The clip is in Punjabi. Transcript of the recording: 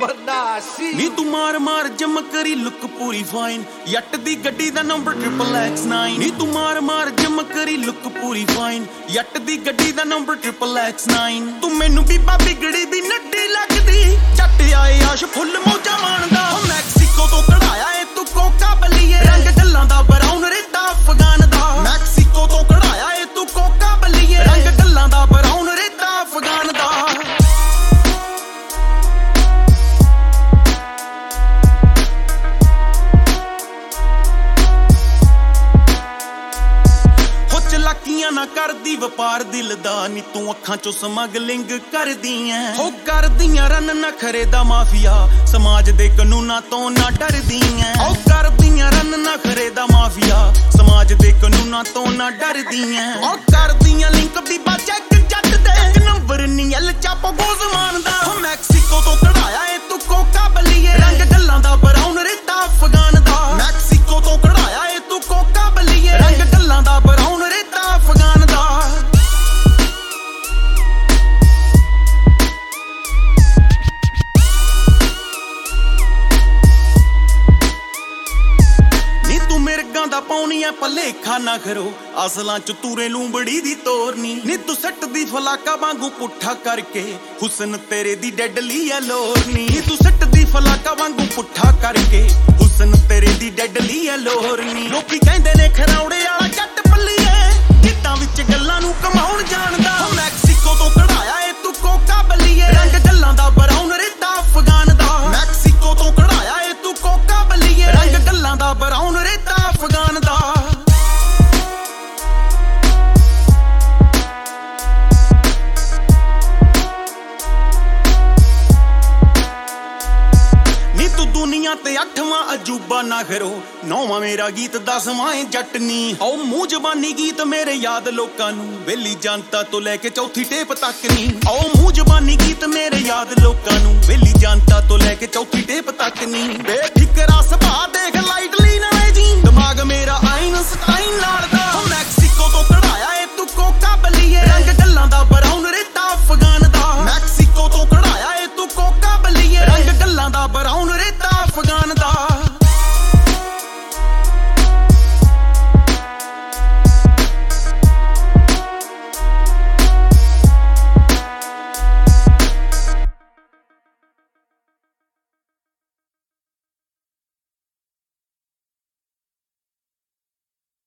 ਬਨਾਸੀ ਨੀ ਤੂੰ ਮਾਰ ਮਾਰ ਜਮ ਕਰੀ ਲੁੱਕ ਪੂਰੀ ਫਾਈਨ ਯੱਟ ਦੀ ਗੱਡੀ ਦਾ ਨੰਬਰ XXX9 ਨੀ ਤੂੰ ਮਾਰ ਮਾਰ ਜਮ ਕਰੀ ਲੁੱਕ ਪੂਰੀ ਫਾਈਨ ਯੱਟ ਦੀ ਗੱਡੀ ਦਾ ਨੰਬਰ XXX9 ਤੂੰ ਮੈਨੂੰ ਬੀਬਾ ਬਿਗੜੀ ਦੀ ਨੱਡੀ ਲੱਗਦੀ ਜੱਟ ਆਏ ਆਸ਼ ਫੁੱਲ ਮੌਜਾਂ ਮਾਣਦਾ ਮੈਕਸੀਕੋ ਤੋਂ ਕਢਾਇਆ ਏ ਤੂੰ ਕੋਕਾ ਬੱਲੀਏ ਰੰਗ ਗੱਲਾਂ ਦਾ ਬਰਾਊਨ ਰੇਤਾ ਅਫਗਾਨ ਦਾ ਮੈਕਸੀਕੋ ਤੋਂ ਕਢਾਇਆ ਏ ਤੂੰ ਕੋਕਾ ਬੱਲੀਏ ਰੰਗ ਗੱਲਾਂ ਦਾ ਬਰਾਊਨ ਰੇਤਾ ਅਫਗਾਨ ਦਾ ਚਲਾਕੀਆਂ ਨਾ ਕਰਦੀ ਵਪਾਰ ਦਿਲ ਦਾ ਨੀ ਤੂੰ ਅੱਖਾਂ ਚੋਂ ਸਮਗਲਿੰਗ ਕਰਦੀ ਐ ਹੋ ਕਰਦੀਆਂ ਰਨ ਨਖਰੇ ਦਾ ਮਾਫੀਆ ਸਮਾਜ ਦੇ ਕਾਨੂੰਨਾਂ ਤੋਂ ਨਾ ਡਰਦੀ ਐ ਹੋ ਕਰਦੀਆਂ ਰਨ ਨਖਰੇ ਦਾ ਮਾਫੀਆ ਸਮਾਜ ਦੇ ਕਾਨੂੰਨਾਂ ਤੋਂ ਨਾ ਡਰਦੀ ਐ ਹੋ ਕਰਦੀਆਂ ਲਿੰਕ ਬੀਬਾ ਚੈੱਕ ਜੱਟ ਦੇ ਇੱਕ ਨੰਬਰ ਨੀ ਐਲ ਚਾਪੋ ਗੋਜ਼ ਮਾਨਦਾ ਹੋ ਮੈਕਸੀਕੋ ਤੋਂ ਕਢਾਇਆ ਏ ਤੂੰ ਕੋਕਾ ਬੱਲੀਏ ਰੰਗ ਗੱਲਾਂ ਦਾ ਬਰਾਊਨ ਰੇਤਾ ਅਫਗਾਨ ਦਾ ਮੈਕਸੀਕੋ ਤੋਂ ਕਢਾਇਆ ਏ ਤੂੰ ਕੋਕਾ ਬੱਲੀਏ ਰੰਗ ਗੱਲਾਂ ਦਾ ਬਰਾਊਨ ਅਫਗਾਨ ਦਾ ਨੀ ਤੂੰ ਮਿਰਗਾਂ ਦਾ ਪਾਉਣੀਆਂ ਭਲੇਖਾ ਨਾ ਕਰੋ ਅਸਲਾਂ ਚ ਤੂਰੇ ਲੂੰਬੜੀ ਦੀ ਤੋਰਨੀ ਨੀ ਤੂੰ ਸੱਟ ਦੀ ਫਲਾਕਾ ਵਾਂਗੂ ਪੁੱਠਾ ਕਰਕੇ ਹੁਸਨ ਤੇਰੇ ਦੀ ਡੈਡਲੀ ਐ ਲੋਰਨੀ ਨੀ ਤੂੰ ਸੱਟ ਦੀ ਫਲਾਕਾ ਵਾਂਗੂ ਪੁੱਠਾ ਕਰਕੇ ਹੁਸਨ ਤੇਰੇ ਦੀ ਡੈਡਲੀ ਐ ਲੋਰਨੀ ਲੋਕੀ ਕਹਿੰਦੇ ਨੇ ਖਰੌੜੇ ਵਾਲਾ ਜੱਟ ਪੱਲੀਏ ਗੀਤਾਂ ਵਿੱਚ ਗੱਲਾਂ ਨੂੰ ਕਮਾਉਣ ਜਾਣਦਾ ਮੈਕਸੀਕੋ ਤੋਂ ਕਢਾਇਆ ਏ ਤੂੰ ਕੋਕਾ ਬੱਲੀਏ ਰੰਗ ਗੱਲਾਂ ਦਾ ਬਰਾਊਨ ਰੇਤਾ ਅਫਗਾਨ ਦਾ ਮੈਕਸੀਕੋ ਤੋਂ ਕਢਾਇਆ ਏ ਤੂੰ ਕੋਕਾ ਬੱਲੀਏ ਰੰਗ ਗੱਲਾਂ ਦਾ ਬਰਾਊਨ ਰੇਤਾ ਅਫਗਾਨ ਦਾ ਦੁਨੀਆ ਤੇ 8ਵਾਂ ਅਜੂਬਾ ਨਾ ਕਰੋ 9ਵਾਂ ਮੇਰਾ ਗੀਤ 10ਵਾਂ ਏ ਜੱਟਨੀ ਓ ਮੂੰਹ ਜ਼ਬਾਨੀ ਗੀਤ ਮੇਰੇ ਯਾਦ ਲੋਕਾਂ ਨੂੰ ਵੇਲੀ ਜਨਤਾ ਤੋਂ ਲੈ ਕੇ ਚੌਥੀ ਟੇਪ ਤੱਕ ਨੀ ਓ ਮੂੰਹ ਜ਼ਬਾਨੀ ਗੀਤ ਮੇਰੇ ਯਾਦ ਲੋਕਾਂ ਨੂੰ ਵੇਲੀ ਜਨਤਾ ਤੋਂ ਲੈ ਕੇ ਚੌਥੀ ਟੇਪ ਤੱਕ ਨੀ ਬੇਫਿਕਰਾ ਸੁਭਾਅ ਦੇਖ ਲਾਈਟਲੀ ਨਾ ਜੀ ਦਿਮਾਗ ਮੇਰਾ ਆਏ